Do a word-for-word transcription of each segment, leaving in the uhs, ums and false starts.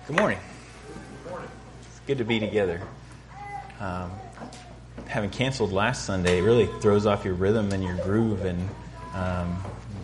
Good morning. It's good to be together. Um, having canceled last Sunday really throws off your rhythm and your groove and um,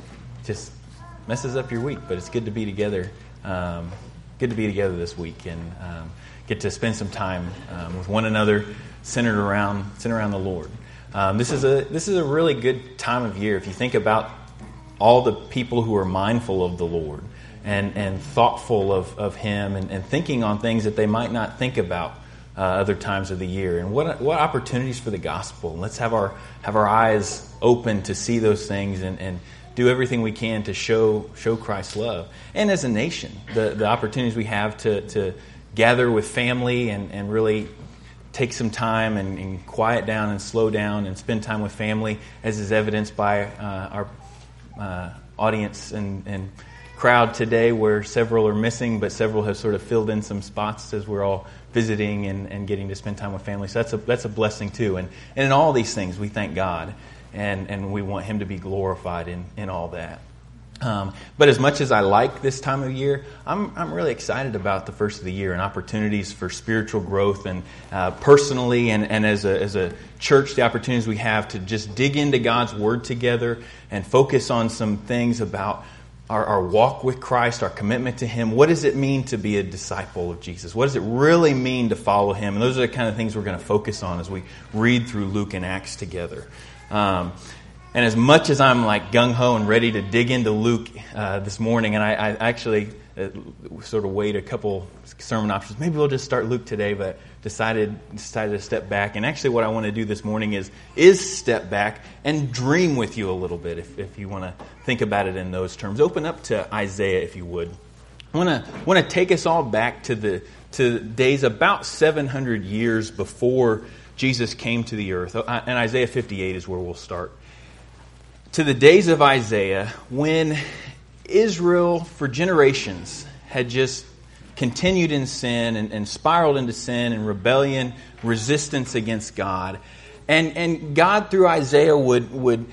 just messes up your week. But it's good to be together. Um, good to be together this week and um, get to spend some time um, with one another, centered around centered around the Lord. Um, this is a this is a really good time of year if you think about all the people who are mindful of the Lord. And, and thoughtful of, of Him and, and thinking on things that they might not think about uh, other times of the year. And what what opportunities for the gospel. Let's have our have our eyes open to see those things and, and do everything we can to show show Christ's love. And as a nation, the, the opportunities we have to, to gather with family and, and really take some time and, and quiet down and slow down and spend time with family, as is evidenced by uh, our uh, audience and and crowd today, where several are missing, but several have sort of filled in some spots as we're all visiting and, and getting to spend time with family. So that's a that's a blessing too. And, and in all these things, we thank God, and, and we want Him to be glorified in, in all that. Um, but as much as I like this time of year, I'm I'm really excited about the first of the year and opportunities for spiritual growth, and uh, personally and, and as a as a church, the opportunities we have to just dig into God's Word together and focus on some things about Our, our walk with Christ, our commitment to Him. What does it mean to be a disciple of Jesus? What does it really mean to follow Him? And those are the kind of things we're going to focus on as we read through Luke and Acts together. Um, and as much as I'm like gung-ho and ready to dig into Luke uh, this morning, and I, I actually uh, sort of weighed a couple sermon options. Maybe we'll just start Luke today, but decided decided to step back. And actually what I want to do this morning is is step back and dream with you a little bit, if, if you want to think about it in those terms. Open up to Isaiah, if you would. I want to want to take us all back to the to days about seven hundred years before Jesus came to the earth. And Isaiah fifty-eight is where we'll start. To the days of Isaiah, when Israel, for generations, had just continued in sin and, and spiraled into sin and rebellion, resistance against God. And and God, through Isaiah, would would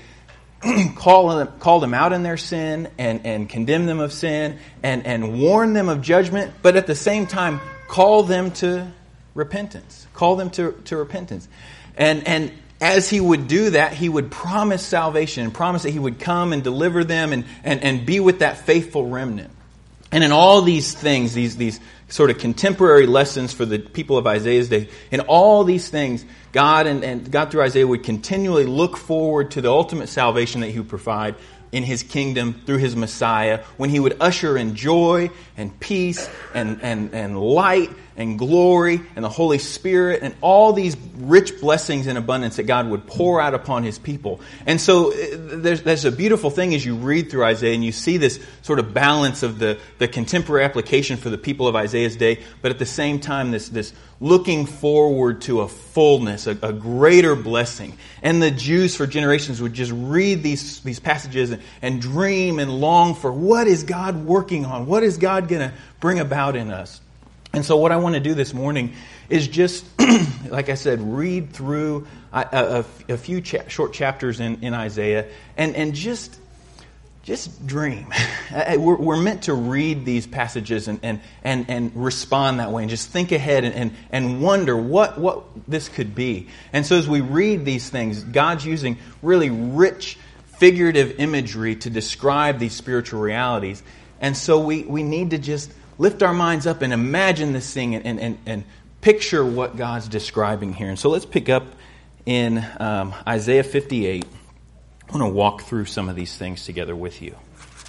call them, call them out in their sin and, and condemn them of sin and, and warn them of judgment, but at the same time call them to repentance. Call them to, to repentance. And and as He would do that, He would promise salvation and promise that He would come and deliver them and, and, and be with that faithful remnant. And in all these things, these these sort of contemporary lessons for the people of Isaiah's day, in all these things, God and, and God through Isaiah would continually look forward to the ultimate salvation that He would provide in His kingdom through His Messiah, when He would usher in joy and peace and, and, and light and glory and the Holy Spirit and all these rich blessings in abundance that God would pour out upon His people. And so there's, there's a beautiful thing as you read through Isaiah and you see this sort of balance of the, the contemporary application for the people of Isaiah's day, but at the same time this, this looking forward to a fullness, a, a greater blessing. And the Jews for generations would just read these, these passages and, and dream and long for, what is God working on? What is God going to bring about in us? And so what I want to do this morning is just, like I said, read through a, a, a few cha- short chapters in, in Isaiah and, and just just dream. We're, we're meant to read these passages and, and, and, and respond that way and just think ahead and, and, and wonder what, what this could be. And so as we read these things, God's using really rich figurative imagery to describe these spiritual realities. And so we, we need to just lift our minds up and imagine this thing and, and, and picture what God's describing here. And so let's pick up in um, Isaiah fifty-eight. I want to walk through some of these things together with you.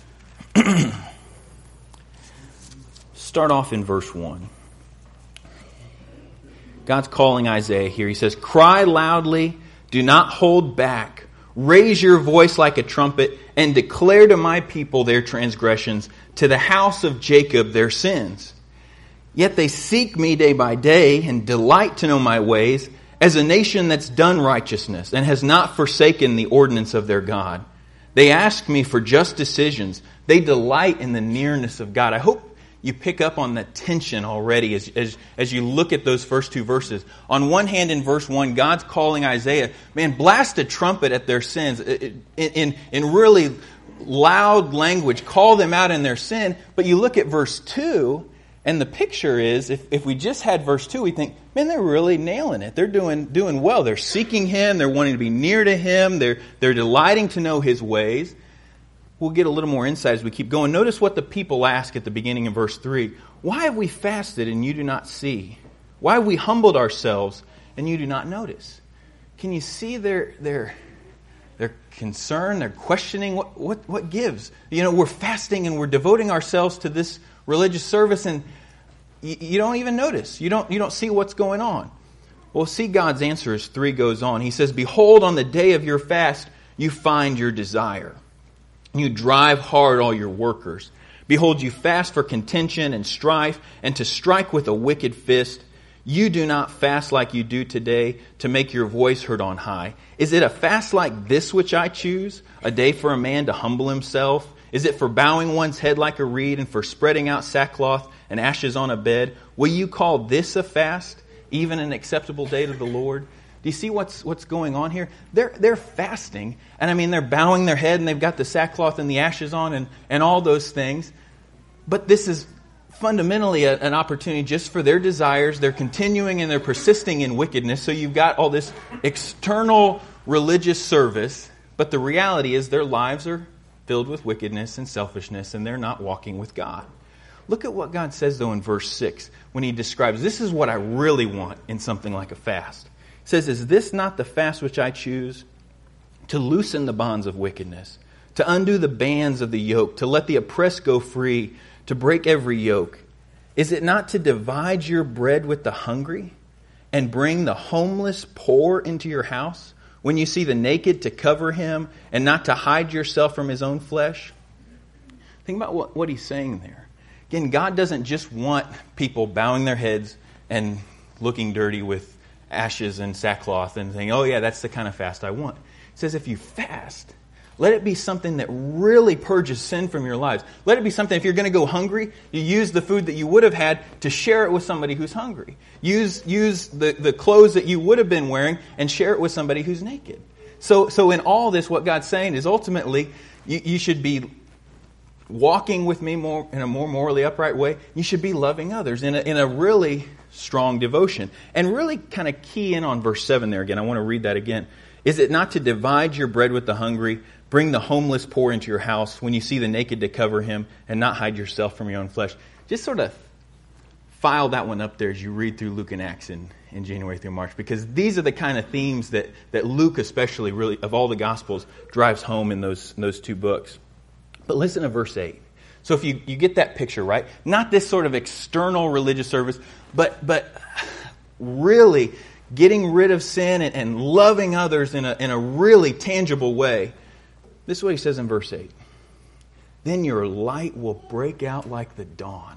Start off in verse one. God's calling Isaiah here. He says, "Cry loudly, do not hold back. Raise your voice like a trumpet and declare to my people their transgressions, to the house of Jacob their sins. Yet they seek me day by day and delight to know my ways, as a nation that's done righteousness and has not forsaken the ordinance of their God. They ask me for just decisions. They delight in the nearness of God." I hope you pick up on the tension already as, as, as you look at those first two verses. On one hand, in verse one, God's calling Isaiah, man, blast a trumpet at their sins in, in, in really loud language. Call them out in their sin. But you look at verse two, And the picture is, if, if we just had verse two, we think, man, they're really nailing it. They're doing doing well. They're seeking Him. They're wanting to be near to Him. They're, they're delighting to know His ways. We'll get a little more insight as we keep going. Notice what the people ask at the beginning of verse three. Why have we fasted and you do not see? Why have we humbled ourselves and you do not notice? Can you see their their their concern, their questioning? What what what gives? You know, we're fasting and we're devoting ourselves to this religious service, and you, you don't even notice. You don't you don't see what's going on. Well, see God's answer as three goes on. He says, "Behold, on the day of your fast, you find your desire. You drive hard all your workers. Behold, you fast for contention and strife, and to strike with a wicked fist. You do not fast like you do today, to make your voice heard on high. Is it a fast like this which I choose, a day for a man to humble himself? Is it for bowing one's head like a reed and for spreading out sackcloth and ashes on a bed? Will you call this a fast, even an acceptable day to the Lord?" Do you see what's what's going on here? They're they're fasting, and I mean they're bowing their head and they've got the sackcloth and the ashes on and, and all those things. But this is fundamentally a, an opportunity just for their desires. They're continuing and they're persisting in wickedness. So you've got all this external religious service, but the reality is their lives are filled with wickedness and selfishness, and they're not walking with God. Look at what God says, though, in verse six, when He describes, this is what I really want in something like a fast. He says, "Is this not the fast which I choose? To loosen the bonds of wickedness, to undo the bands of the yoke, to let the oppressed go free, to break every yoke. Is it not to divide your bread with the hungry, and bring the homeless poor into your house? When you see the naked, to cover him, and not to hide yourself from His own flesh?" Think about what, what He's saying there. Again, God doesn't just want people bowing their heads and looking dirty with ashes and sackcloth and saying, "Oh yeah, that's the kind of fast I want." He says, if you fast, let it be something that really purges sin from your lives. Let it be something, if you're going to go hungry, you use the food that you would have had to share it with somebody who's hungry. Use use the, the clothes that you would have been wearing and share it with somebody who's naked. So so in all this, what God's saying is ultimately, you, you should be walking with me more in a more morally upright way. You should be loving others in a, in a really strong devotion. And really kind of key in on verse seven there again. I want to read that again. "Is it not to divide your bread with the hungry, bring the homeless poor into your house, when you see the naked to cover him, and not hide yourself from your own flesh?" Just sort of file that one up there as you read through Luke and Acts in, in January through March, because these are the kind of themes that, that Luke especially really, of all the Gospels, drives home in those, in those two books. But listen to verse eight. So if you, you get that picture, right? Not this sort of external religious service, but but really getting rid of sin and, and loving others in a, in a really tangible way. This is what he says in verse eight. "Then your light will break out like the dawn,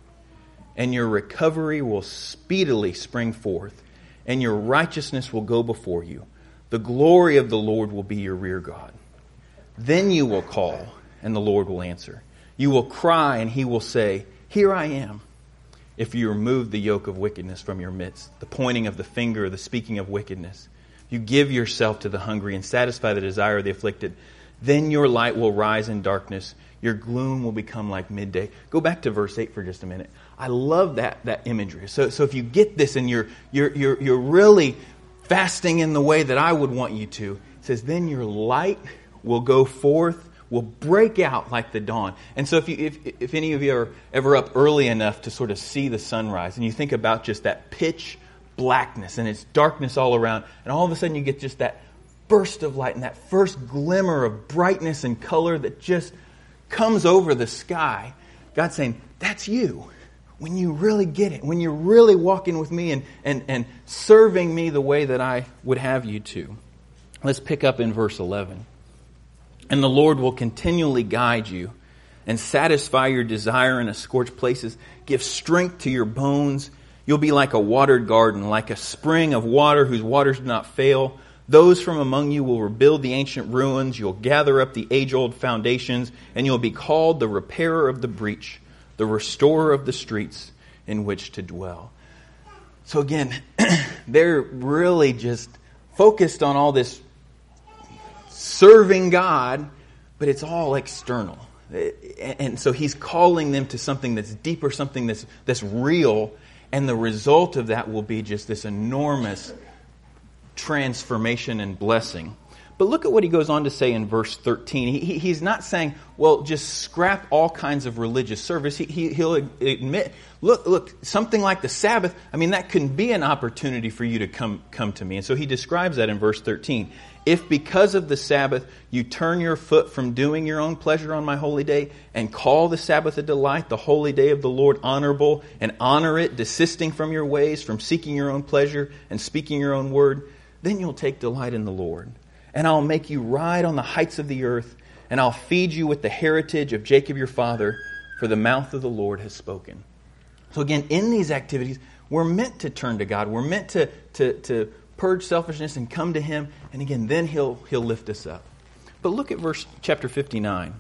and your recovery will speedily spring forth, and your righteousness will go before you. The glory of the Lord will be your rear guard. Then you will call, and the Lord will answer. You will cry, and He will say, 'Here I am.' If you remove the yoke of wickedness from your midst, the pointing of the finger, the speaking of wickedness, you give yourself to the hungry and satisfy the desire of the afflicted, then your light will rise in darkness. Your gloom will become like midday." Go back to verse eight for just a minute. I love that that imagery. So so if you get this and you're you're you're you're really fasting in the way that I would want you to, it says, "Then your light will go forth, will break out like the dawn." And so if you if if any of you are ever up early enough to sort of see the sunrise, and you think about just that pitch blackness and it's darkness all around, and all of a sudden you get just that burst of light and that first glimmer of brightness and color that just comes over the sky. God's saying, that's you. When you really get it, when you're really walking with me and, and, and serving me the way that I would have you to. Let's pick up in verse eleven. "And the Lord will continually guide you and satisfy your desire in the scorched places, give strength to your bones. You'll be like a watered garden, like a spring of water whose waters do not fail. Those from among you will rebuild the ancient ruins. You'll gather up the age-old foundations, and you'll be called the repairer of the breach, the restorer of the streets in which to dwell." So again, they're really just focused on all this serving God, but it's all external. And so he's calling them to something that's deeper, something that's that's real. And the result of that will be just this enormous transformation and blessing. But look at what he goes on to say in verse thirteen. He, he's not saying, well, just scrap all kinds of religious service. He, he, he'll admit, look, look, something like the Sabbath, I mean, that can be an opportunity for you to come, come to me. And so he describes that in verse thirteen. If because of the Sabbath you turn your foot from doing your own pleasure on my holy day and call the Sabbath a delight, the holy day of the Lord honorable, and honor it, desisting from your ways, from seeking your own pleasure and speaking your own word, then you'll take delight in the Lord. And I'll make you ride on the heights of the earth, and I'll feed you with the heritage of Jacob your father, for the mouth of the Lord has spoken. So again, in these activities, we're meant to turn to God. We're meant to, to, to purge selfishness and come to Him. And again, then He'll He'll lift us up. But look at verse chapter fifty-nine.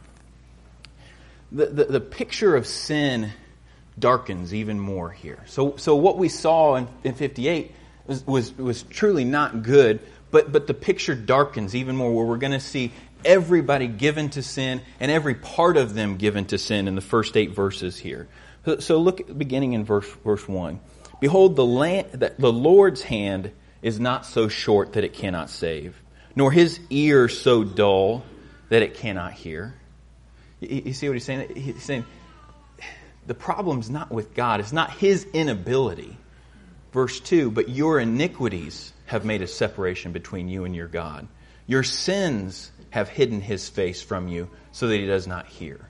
The, the, the picture of sin darkens even more here. So so what we saw in, in fifty-eight was, was, was truly not good. But but the picture darkens even more, where we're going to see everybody given to sin and every part of them given to sin in the first eight verses here. So, so look at beginning in verse verse one. Behold, the land, the Lord's hand is not so short that it cannot save, nor His ear so dull that it cannot hear. You, you see what he's saying? He's saying the problem's not with God. It's not His inability. Verse two, but your iniquities have made a separation between you and your God. Your sins have hidden His face from you so that He does not hear.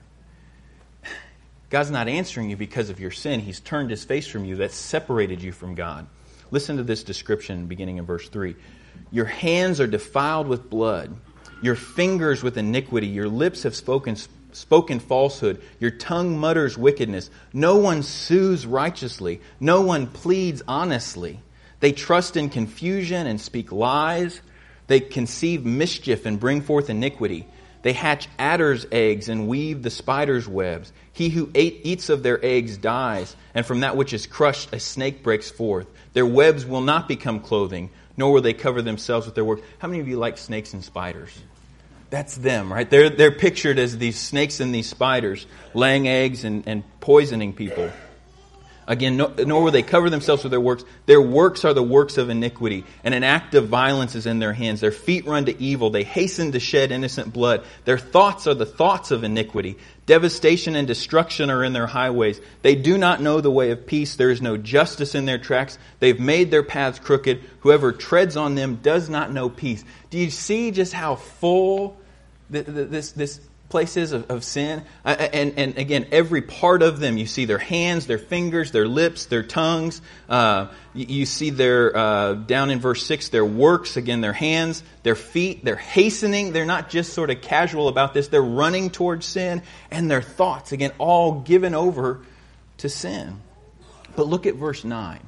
God's not answering you because of your sin. He's turned His face from you. That's separated you from God. Listen to this description beginning in verse three. Your hands are defiled with blood. Your fingers with iniquity. Your lips have spoken spoken falsehood. Your tongue mutters wickedness. No one sues righteously. No one pleads honestly. They trust in confusion and speak lies. They conceive mischief and bring forth iniquity. They hatch adder's eggs and weave the spider's webs. He who ate, eats of their eggs dies, and from that which is crushed a snake breaks forth. Their webs will not become clothing, nor will they cover themselves with their work. How many of you like snakes and spiders? That's them, right? They're, they're pictured as these snakes and these spiders laying eggs and, and poisoning people. Again, no, nor will they cover themselves with their works. Their works are the works of iniquity, and an act of violence is in their hands. Their feet run to evil. They hasten to shed innocent blood. Their thoughts are the thoughts of iniquity. Devastation and destruction are in their highways. They do not know the way of peace. There is no justice in their tracks. They've made their paths crooked. Whoever treads on them does not know peace. Do you see just how full this this places of, of sin? Uh, and, and again, every part of them, you see their hands, their fingers, their lips, their tongues. Uh, you, you see their, uh, down in verse six, their works, again, their hands, their feet, they're hastening. They're not just sort of casual about this. They're running towards sin. And their thoughts, again, all given over to sin. But look at verse nine.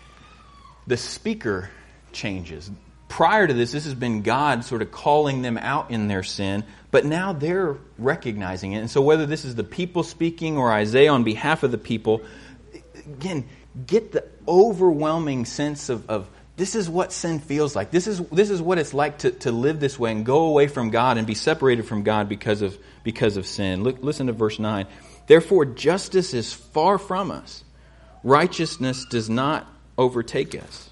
The speaker changes. Prior to this, this has been God sort of calling them out in their sin, but now they're recognizing it. And so whether this is the people speaking or Isaiah on behalf of the people, again, get the overwhelming sense of, of this is what sin feels like. This is this is what it's like to, to live this way and go away from God and be separated from God because of because of sin. Look, listen to verse nine. Therefore, justice is far from us. Righteousness does not overtake us.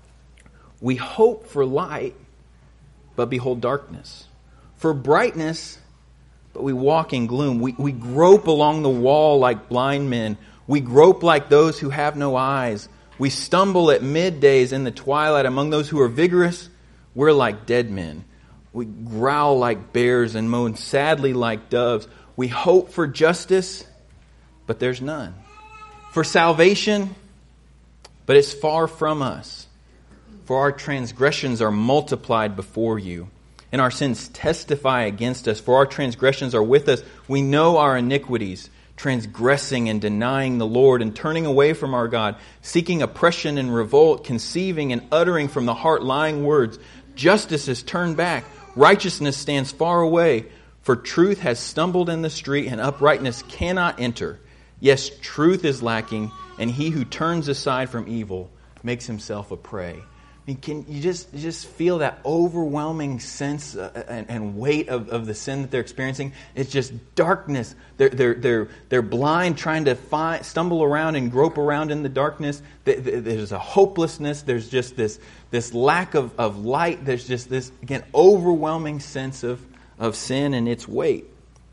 We hope for light, but behold darkness. For brightness, but we walk in gloom. We, we grope along the wall like blind men. We grope like those who have no eyes. We stumble at middays in the twilight. Among those who are vigorous, we're like dead men. We growl like bears and moan sadly like doves. We hope for justice, but there's none. For salvation, but it's far from us. For our transgressions are multiplied before you, and our sins testify against us. For our transgressions are with us. We know our iniquities, transgressing and denying the Lord, and turning away from our God, seeking oppression and revolt, conceiving and uttering from the heart lying words. Justice is turned back. Righteousness stands far away. For truth has stumbled in the street, and uprightness cannot enter. Yes, truth is lacking, and he who turns aside from evil makes himself a prey. I mean, can you just you just feel that overwhelming sense uh, and, and weight of, of the sin that they're experiencing? It's just darkness. They're they're they're they're blind, trying to find, stumble around and grope around in the darkness. There's a hopelessness. There's just this this lack of, of light. There's just this, again, overwhelming sense of of sin and its weight.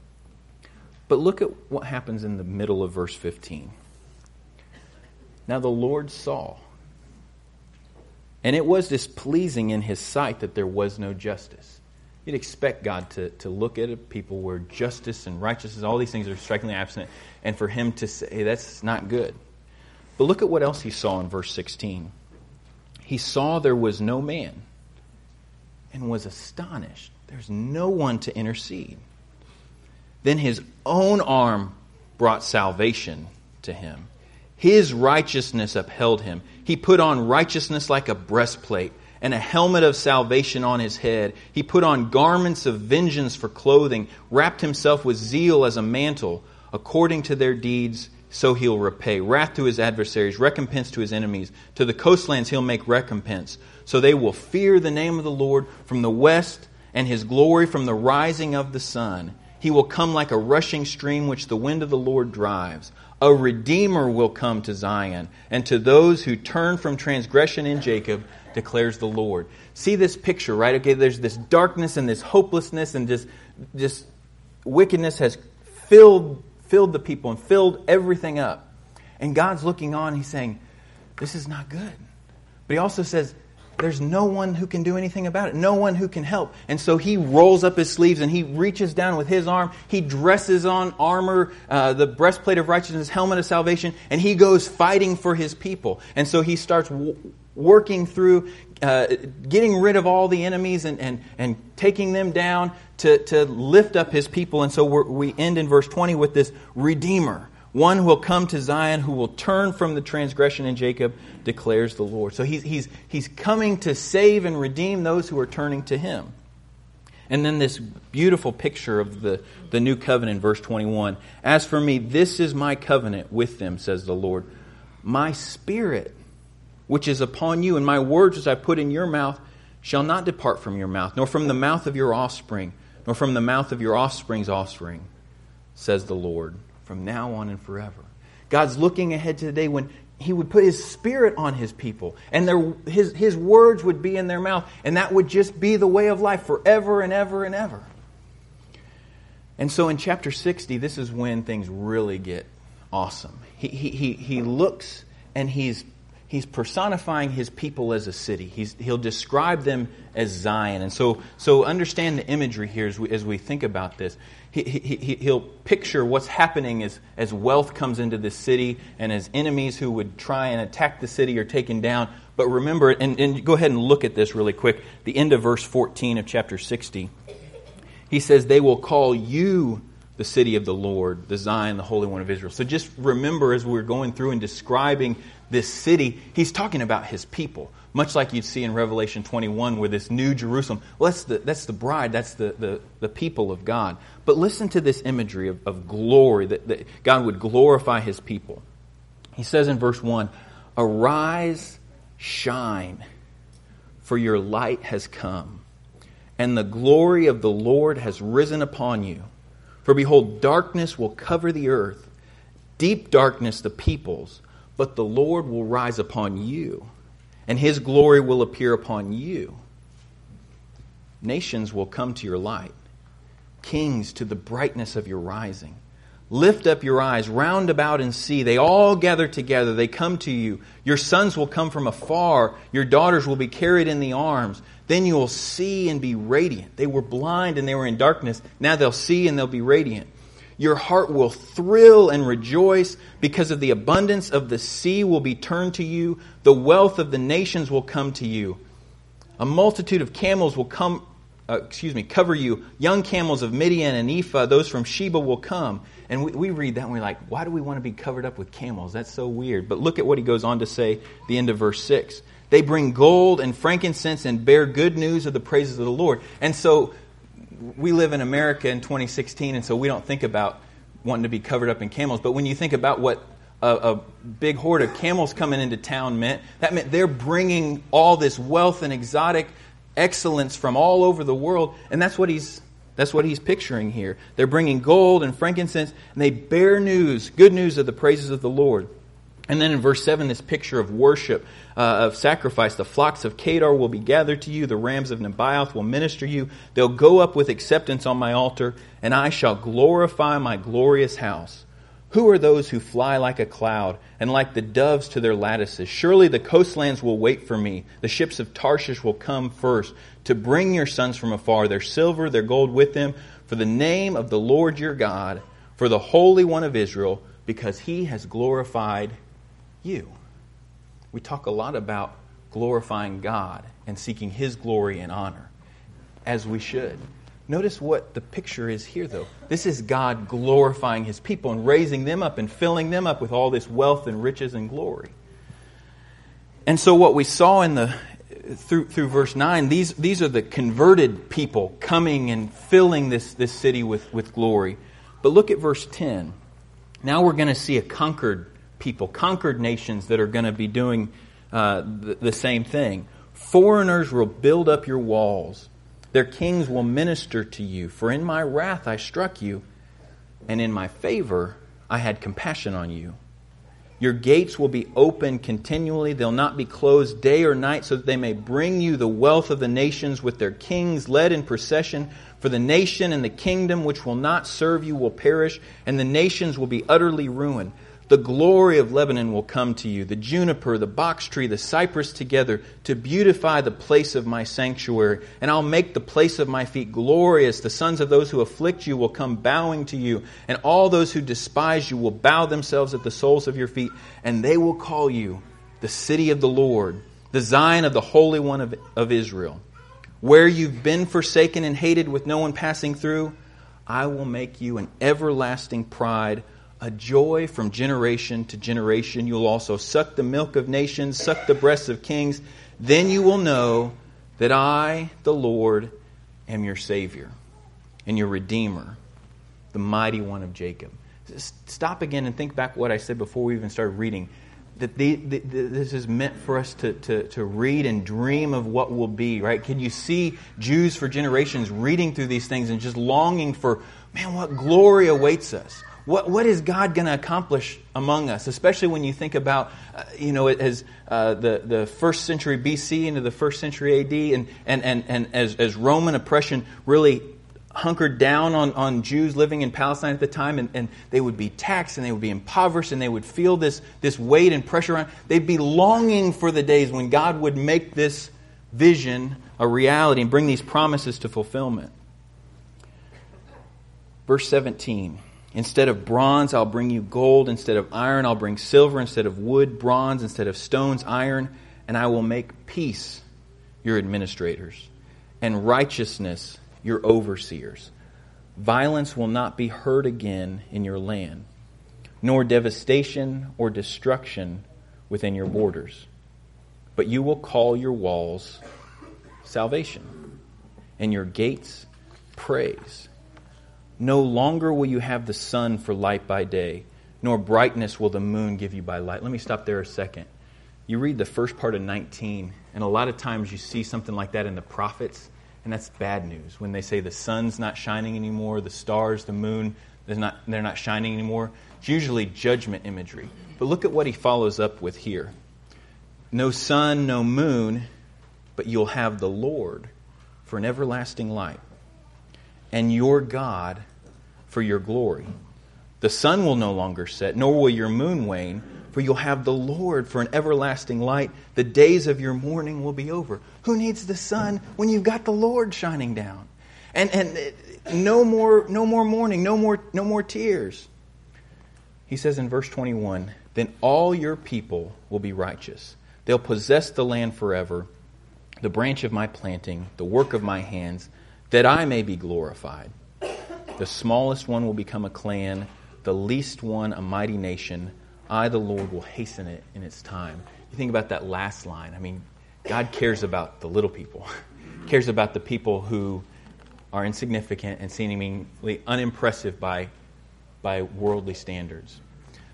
But look at what happens in the middle of verse fifteen. Now the Lord saw, and it was displeasing in His sight that there was no justice. You'd expect God to, to look at a people where justice and righteousness, all these things are strikingly absent, and for Him to say, hey, that's not good. But look at what else He saw in verse sixteen. He saw there was no man and was astonished. There's no one to intercede. Then His own arm brought salvation to him. His righteousness upheld him. He put on righteousness like a breastplate and a helmet of salvation on his head. He put on garments of vengeance for clothing, wrapped himself with zeal as a mantle. According to their deeds, so He'll repay. Wrath to His adversaries, recompense to His enemies. To the coastlands He'll make recompense. So they will fear the name of the Lord from the west, and His glory from the rising of the sun. He will come like a rushing stream which the wind of the Lord drives. A Redeemer will come to Zion, and to those who turn from transgression in Jacob, declares the Lord. See this picture, right? Okay, there's this darkness and this hopelessness and this, this wickedness has filled, filled the people and filled everything up. And God's looking on, He's saying, this is not good. But He also says, there's no one who can do anything about it. No one who can help. And so He rolls up His sleeves and He reaches down with His arm. He dresses on armor, uh, the breastplate of righteousness, helmet of salvation, and He goes fighting for His people. And so He starts w- working through, uh, getting rid of all the enemies and, and, and taking them down to, to lift up His people. And so we're, we end in verse twenty with this Redeemer. One who will come to Zion, who will turn from the transgression in Jacob, declares the Lord. So he's, he's, he's coming to save and redeem those who are turning to Him. And then this beautiful picture of the, the new covenant, verse twenty-one. As for me, this is my covenant with them, says the Lord. My spirit, which is upon you, and my words which I put in your mouth, shall not depart from your mouth, nor from the mouth of your offspring, nor from the mouth of your offspring's offspring, says the Lord. From now on and forever. God's looking ahead to the day when He would put His Spirit on His people. And their, his, his words would be in their mouth. And that would just be the way of life forever and ever and ever. And so in chapter sixty, this is when things really get awesome. He, he, he, he looks and he's, he's personifying His people as a city. He's, he'll describe them as Zion. And so, so understand the imagery here as we, as we think about this. He, he, he'll picture what's happening as, as wealth comes into this city and as enemies who would try and attack the city are taken down. But remember, and, and go ahead and look at this really quick, the end of verse fourteen of chapter sixty. He says, they will call you the city of the Lord, the Zion, the Holy One of Israel. So just remember, as we're going through and describing this city, He's talking about His people. Much like you'd see in Revelation twenty-one, where this new Jerusalem, well, that's the, that's the bride, that's the, the, the people of God. But listen to this imagery of, of glory, that, that God would glorify His people. He says in verse one, arise, shine, for your light has come, and the glory of the Lord has risen upon you. For behold, darkness will cover the earth, deep darkness the peoples, but the Lord will rise upon you, and His glory will appear upon you. Nations will come to your light, kings to the brightness of your rising. Lift up your eyes round about and see. They all gather together. They come to you. Your sons will come from afar. Your daughters will be carried in the arms. Then you will see and be radiant. They were blind and they were in darkness. Now they'll see and they'll be radiant. Your heart will thrill and rejoice because of the abundance of the sea will be turned to you. The wealth of the nations will come to you. A multitude of camels will come, uh, excuse me, cover you. Young camels of Midian and Ephah, those from Sheba will come. And we, we read that and we're like, why do we want to be covered up with camels? That's so weird. But look at what he goes on to say, the end of verse six. They bring gold and frankincense and bear good news of the praises of the Lord. And so we live in America in twenty sixteen, and so we don't think about wanting to be covered up in camels. But when you think about what a, a big horde of camels coming into town meant. That meant they're bringing all this wealth and exotic excellence from all over the world, and that's what he's that's what he's picturing here. They're bringing gold and frankincense, and they bear news, good news of the praises of the Lord. And then in verse seven, this picture of worship, uh, of sacrifice. The flocks of Kedar will be gathered to you. The rams of Nebaioth will minister you. They'll go up with acceptance on my altar, and I shall glorify my glorious house. Who are those who fly like a cloud and like the doves to their lattices? Surely the coastlands will wait for me. The ships of Tarshish will come first to bring your sons from afar, their silver, their gold with them, for the name of the Lord your God, for the Holy One of Israel, because he has glorified you. We talk a lot about glorifying God and seeking his glory and honor, as we should. Notice what the picture is here, though. This is God glorifying his people and raising them up and filling them up with all this wealth and riches and glory. And so what we saw in the through through verse nine, these these are the converted people coming and filling this, this city with, with glory. But look at verse ten. Now we're going to see a conquered people, conquered nations that are going to be doing uh, the, the same thing. Foreigners will build up your walls. Their kings will minister to you. For in my wrath I struck you, and in my favor I had compassion on you. Your gates will be open continually. They'll not be closed day or night, so that they may bring you the wealth of the nations with their kings led in procession. For the nation and the kingdom which will not serve you will perish, and the nations will be utterly ruined. The glory of Lebanon will come to you, the juniper, the box tree, the cypress together, to beautify the place of my sanctuary. And I'll make the place of my feet glorious. The sons of those who afflict you will come bowing to you, and all those who despise you will bow themselves at the soles of your feet, and they will call you the city of the Lord, the Zion of the Holy One of, of Israel. Where you've been forsaken and hated with no one passing through, I will make you an everlasting pride, a joy from generation to generation. You'll also suck the milk of nations, suck the breasts of kings. Then you will know that I, the Lord, am your Savior and your Redeemer, the mighty one of Jacob. Stop again and think back what I said before we even started reading. That the, the, the, this is meant for us to, to, to read and dream of what will be, right? Can you see Jews for generations reading through these things and just longing for, man, what glory awaits us? What what is God going to accomplish among us? Especially when you think about, uh, you know, as uh, the the first century B C into the first century A D, and and and, and as as Roman oppression really hunkered down on, on Jews living in Palestine at the time, and, and they would be taxed and they would be impoverished and they would feel this this weight and pressure on. They'd be longing for the days when God would make this vision a reality and bring these promises to fulfillment. Verse seventeen. Instead of bronze, I'll bring you gold. Instead of iron, I'll bring silver. Instead of wood, bronze. Instead of stones, iron. And I will make peace your administrators, and righteousness your overseers. Violence will not be heard again in your land, nor devastation or destruction within your borders. But you will call your walls salvation, and your gates praise. No longer will you have the sun for light by day, nor brightness will the moon give you by light. Let me stop there a second. You read the first part of nineteen, and a lot of times you see something like that in the prophets, and that's bad news. When they say the sun's not shining anymore, the stars, the moon, they're not, they're not shining anymore, it's usually judgment imagery. But look at what he follows up with here. No sun, no moon, but you'll have the Lord for an everlasting light, and your God for your glory. The sun will no longer set, nor will your moon wane, for you'll have the Lord for an everlasting light. The days of your mourning will be over. Who needs the sun when you've got the Lord shining down? And and no more no more mourning, no more no more tears. He says in verse twenty-one, then all your people will be righteous. They'll possess the land forever, the branch of my planting, the work of my hands, that I may be glorified. The smallest one will become a clan, the least one a mighty nation. I, the Lord, will hasten it in its time. You think about that last line. I mean, God cares about the little people. Cares about the people who are insignificant and seemingly unimpressive by, by worldly standards.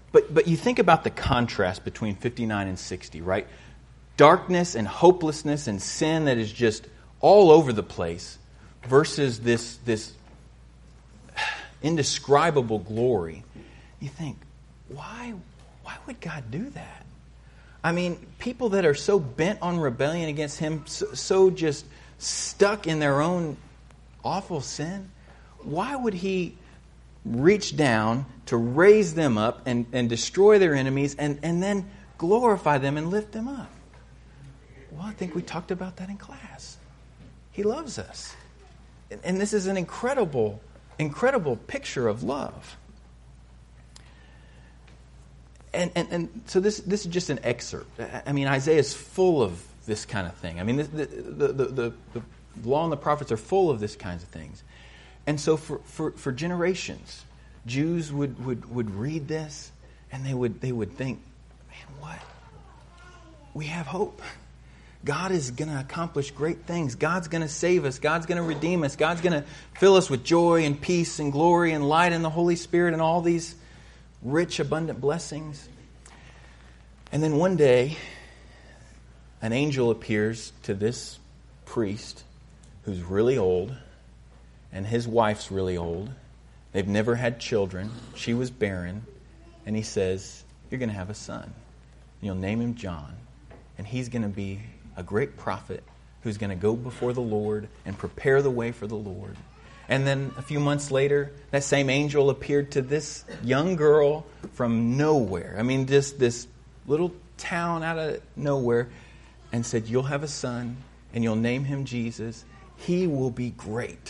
But but you think about the contrast between fifty-nine and sixty, right? Darkness and hopelessness and sin that is just all over the place versus this, this indescribable glory. You think, why, why would God do that? I mean, people that are so bent on rebellion against Him, so, so just stuck in their own awful sin, why would He reach down to raise them up and, and destroy their enemies and, and then glorify them and lift them up? Well, I think we talked about that in class. He loves us. And, and this is an incredible, incredible picture of love. And, and, and so this, this is just an excerpt. I mean, Isaiah is full of this kind of thing. I mean, the, the, the, the, the law and the prophets are full of this kinds of things. And so for, for, for generations, Jews would, would, would read this and they would they would think, man, what? We have hope. God is going to accomplish great things. God's going to save us. God's going to redeem us. God's going to fill us with joy and peace and glory and light and the Holy Spirit and all these rich, abundant blessings. And then one day, an angel appears to this priest who's really old, and his wife's really old. They've never had children. She was barren. And he says, you're going to have a son. You'll name him John. And he's going to be a great prophet who's going to go before the Lord and prepare the way for the Lord. And then a few months later, that same angel appeared to this young girl from nowhere. I mean, just this little town out of nowhere, and said, you'll have a son, and you'll name him Jesus. He will be great.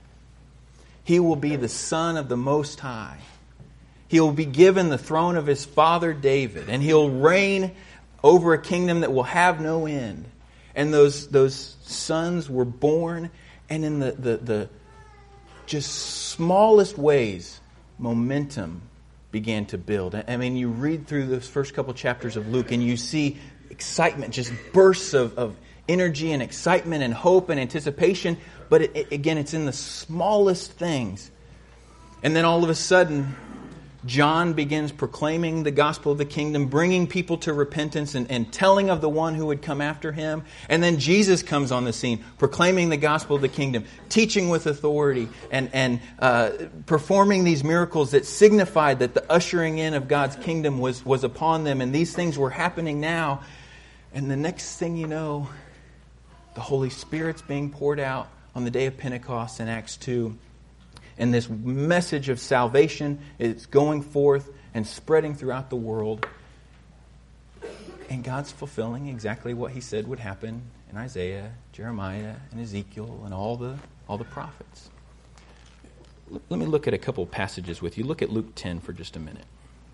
He will be the Son of the Most High. He will be given the throne of his father David, and he'll reign over a kingdom that will have no end. And those those sons were born, and in the, the, the just smallest ways, momentum began to build. I mean, you read through those first couple chapters of Luke, and you see excitement, just bursts of, of energy and excitement and hope and anticipation. But it, it, again, it's in the smallest things. And then all of a sudden, John begins proclaiming the gospel of the kingdom, bringing people to repentance and, and telling of the one who would come after him. And then Jesus comes on the scene, proclaiming the gospel of the kingdom, teaching with authority, and, and uh, performing these miracles that signified that the ushering in of God's kingdom was, was upon them. And these things were happening now. And the next thing you know, the Holy Spirit's being poured out on the day of Pentecost in Acts two. And this message of salvation is going forth and spreading throughout the world. And God's fulfilling exactly what He said would happen in Isaiah, Jeremiah, and Ezekiel, and all the all the prophets. Let me look at a couple of passages with you. Look at Luke ten for just a minute.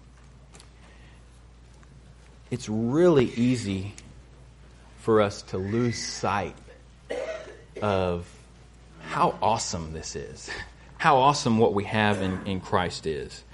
It's really easy for us to lose sight of how awesome this is. How awesome what we have in, in Christ is.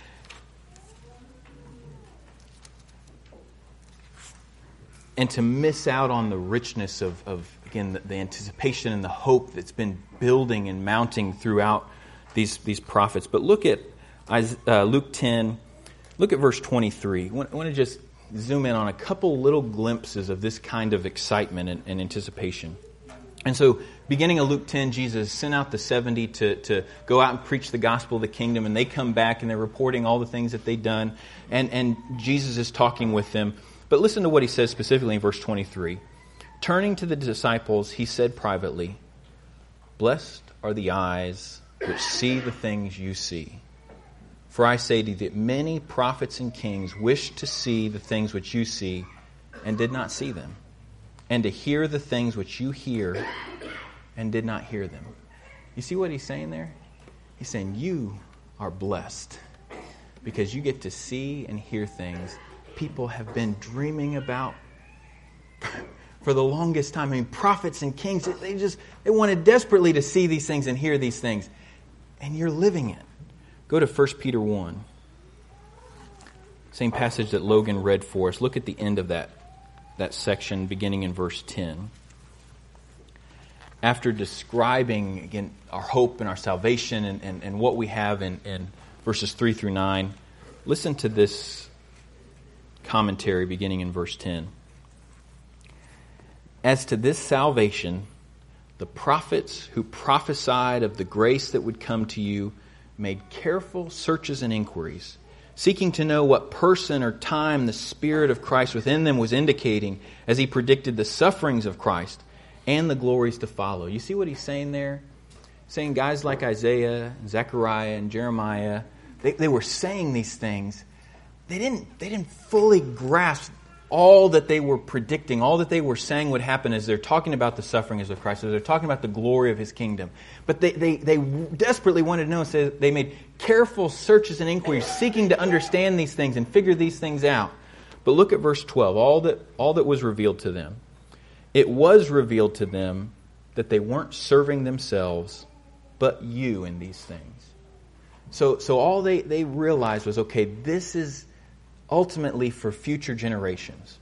And to miss out on the richness of, of again, the, the anticipation and the hope that's been building and mounting throughout these, these prophets. But look at uh, Luke ten, look at verse twenty-three. I want, I want to just zoom in on a couple little glimpses of this kind of excitement and, and anticipation. And so, beginning of Luke ten, Jesus sent out the seventy to, to go out and preach the gospel of the kingdom. And they come back and they're reporting all the things that they've done. And, and Jesus is talking with them. But listen to what He says specifically in verse twenty-three. Turning to the disciples, He said privately, "Blessed are the eyes which see the things you see. For I say to you that many prophets and kings wished to see the things which you see and did not see them, and to hear the things which you hear and did not hear them." You see what He's saying there? He's saying you are blessed because you get to see and hear things people have been dreaming about for the longest time. I mean, prophets and kings, they just they wanted desperately to see these things and hear these things. And you're living it. Go to First Peter one. Same passage that Logan read for us. Look at the end of that that section beginning in verse ten. After describing, again, our hope and our salvation and, and, and what we have in, in verses three through nine, Listen to this commentary beginning in verse ten. As to this salvation, the prophets who prophesied of the grace that would come to you made careful searches and inquiries, seeking to know what person or time the Spirit of Christ within them was indicating as he predicted the sufferings of Christ and the glories to follow. You see what he's saying there? Saying guys like Isaiah, Zechariah, and Jeremiah, they, they were saying these things. They didn't, they didn't fully grasp all that they were predicting, all that they were saying would happen as they're talking about the sufferings of Christ, as they're talking about the glory of His kingdom. But they, they, they desperately wanted to know, so they made careful searches and inquiries, seeking to understand these things and figure these things out. But look at verse twelve, all that, all that was revealed to them. It was revealed to them that they weren't serving themselves, but you in these things. So, so all they, they realized was, okay, this is ultimately for future generations.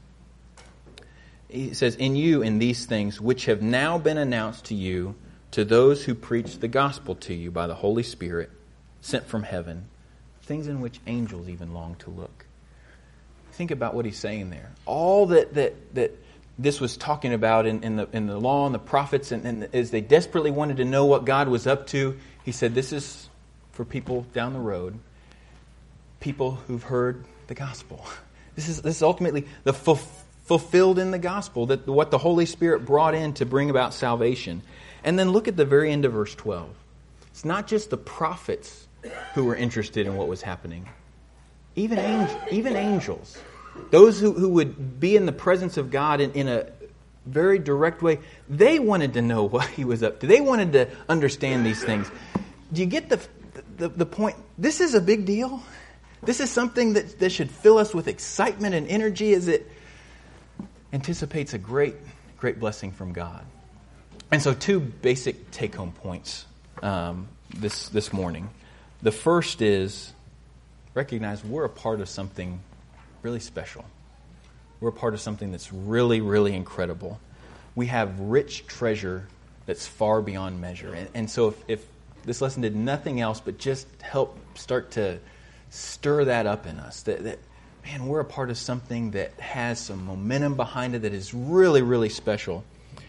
He says, in you, in these things, which have now been announced to you, to those who preach the gospel to you by the Holy Spirit, sent from heaven, things in which angels even long to look. Think about what he's saying there. All that that, that this was talking about in, in, the, in the law and the prophets, and, and as they desperately wanted to know what God was up to, he said, this is for people down the road, people who've heard the gospel. This is this is ultimately the fu- fulfilled in the gospel, that what the Holy Spirit brought in to bring about salvation. And then look at the very end of verse twelve. It's not just the prophets who were interested in what was happening. Even angels, even angels, those who, who would be in the presence of God in, in a very direct way, they wanted to know what He was up to. They wanted to understand these things. Do you get the the, the point? This is a big deal. This is something that, that should fill us with excitement and energy as it anticipates a great, great blessing from God. And so two basic take-home points um, this, this morning. The first is recognize we're a part of something really special. We're a part of something that's really, really incredible. We have rich treasure that's far beyond measure. And, and so if, if this lesson did nothing else but just help start to stir that up in us, that, that, man, we're a part of something that has some momentum behind it that is really, really special.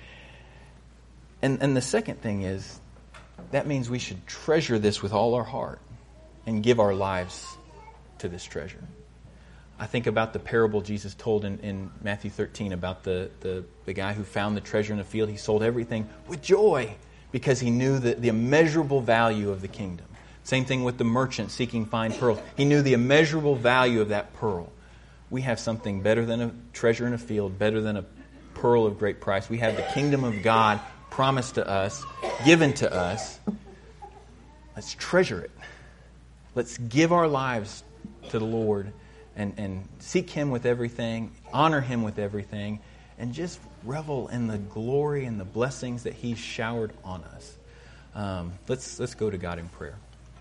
And, and the second thing is, that means we should treasure this with all our heart and give our lives to this treasure. I think about the parable Jesus told in, in Matthew thirteen about the, the, the guy who found the treasure in the field. He sold everything with joy because he knew the, the immeasurable value of the kingdom. Same thing with the merchant seeking fine pearls. He knew the immeasurable value of that pearl. We have something better than a treasure in a field, better than a pearl of great price. We have the kingdom of God promised to us, given to us. Let's treasure it. Let's give our lives to the Lord and, and seek Him with everything, honor Him with everything, and just revel in the glory and the blessings that He's showered on us. Um, let's let's go to God in prayer.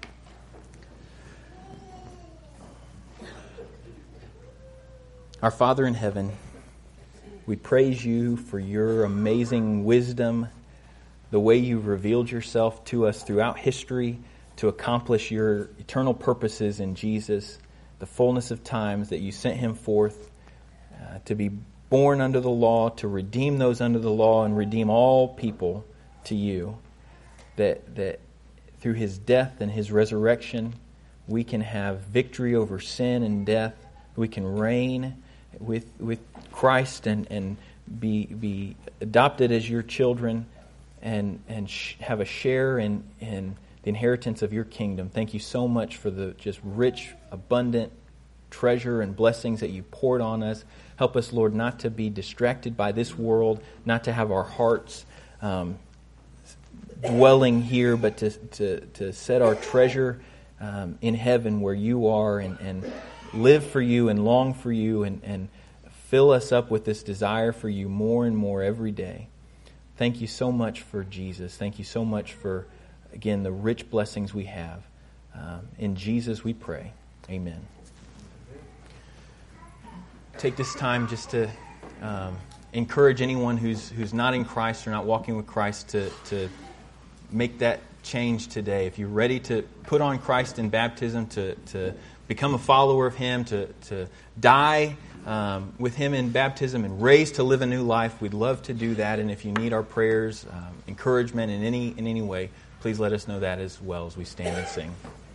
Our Father in heaven, we praise You for Your amazing wisdom, the way You've revealed Yourself to us throughout history to accomplish Your eternal purposes in Jesus, the fullness of times that You sent Him forth uh, to be born under the law, to redeem those under the law and redeem all people to You, that, that through His death and His resurrection we can have victory over sin and death. We can reign with with Christ and, and be be adopted as Your children and and sh- have a share in, in the inheritance of Your kingdom. Thank You so much for the just rich, abundant treasure and blessings that You poured on us. Help us, Lord, not to be distracted by this world, not to have our hearts um, dwelling here, but to, to, to set our treasure um, in heaven where You are and, and live for You and long for You and, and fill us up with this desire for You more and more every day. Thank You so much for Jesus. Thank You so much for, again, the rich blessings we have. Um, in Jesus we pray. Amen. Take this time just to um, encourage anyone who's who's not in Christ or not walking with Christ to, to make that change today. If you're ready to put on Christ in baptism, to, to become a follower of Him, to, to die um, with Him in baptism and raised to live a new life, we'd love to do that. And if you need our prayers, um, encouragement in any in any way, please let us know that as well as we stand and sing.